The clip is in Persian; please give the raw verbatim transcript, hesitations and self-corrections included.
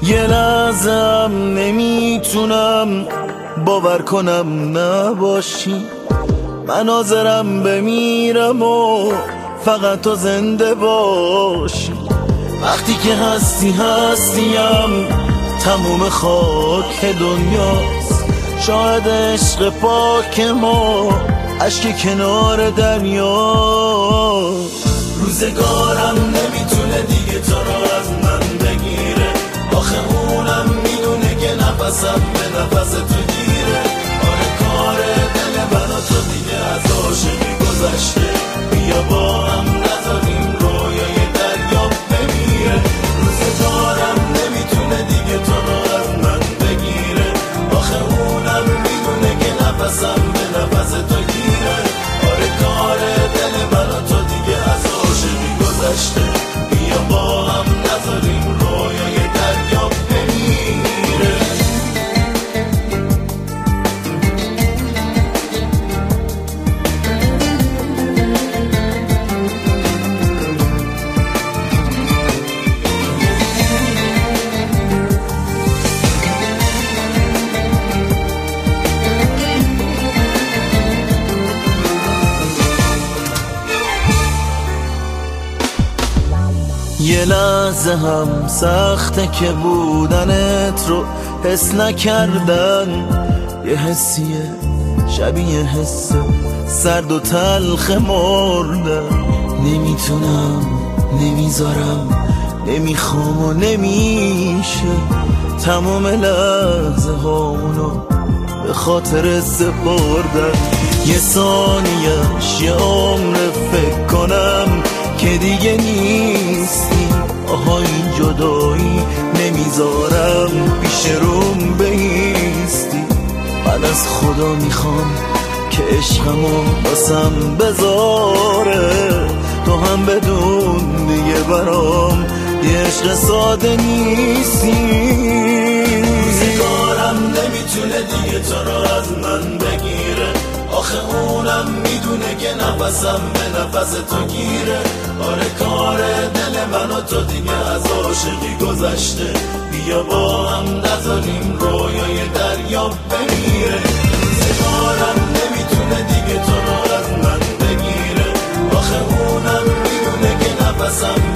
یه لحظم نمیتونم باور کنم نباشی، من حاضرم بمیرم و فقط تو زنده باشی. وقتی که هستی هستیم تموم خاک دنیاست، شاید عشق پاک ما عشق کنار دریا. روزگارم نمیتونه دیگه تو رو از من بگیره، آخه اونم میدونه که نفسم به نفس تو گیره. آره کار دل من و تو دیگه از عاشقی گذشته، بیا با هم نذاریم رویای دریا بمیره. روزگارم نمیتونه دیگه تو رو از من بگیره، آخه اونم میدونه که نفسم به نفس تو گیره. آره کار دل من و تو دیگه از عاشقی گذشته، بیا با هم نذاریم رویای دریا بمیره. یه لحظه هم سخته که بودنت رو حس نکردن، یه حسیه شبیه حس سرد و تلخ مردن. نمیتونم نمیذارم نمیخوام و نمیشه تمام لحظه هامونو به خاطر سپردن. یه ثانیش یه عمر فکر کنم که دیگه نیستی، آها این جدایی نمیذارم پیش روم بایستی. من از خدا میخوام که عشقمو واسم بذاره، تو هم بدون دیگه برام یه عشق ساده نیستی. روزگارم نمیتونه دیگه تو رو از من بگیره، آخه اونم میدونه که نفسم به نفس تو گیره. آره کار دل من و تو دیگه از عاشقی گذشته، بیا با هم نذاریم رویای دریا بمیره. روزگارم نمیتونه دیگه تو رو از من بگیره، آخه اونم میدونه که نفسم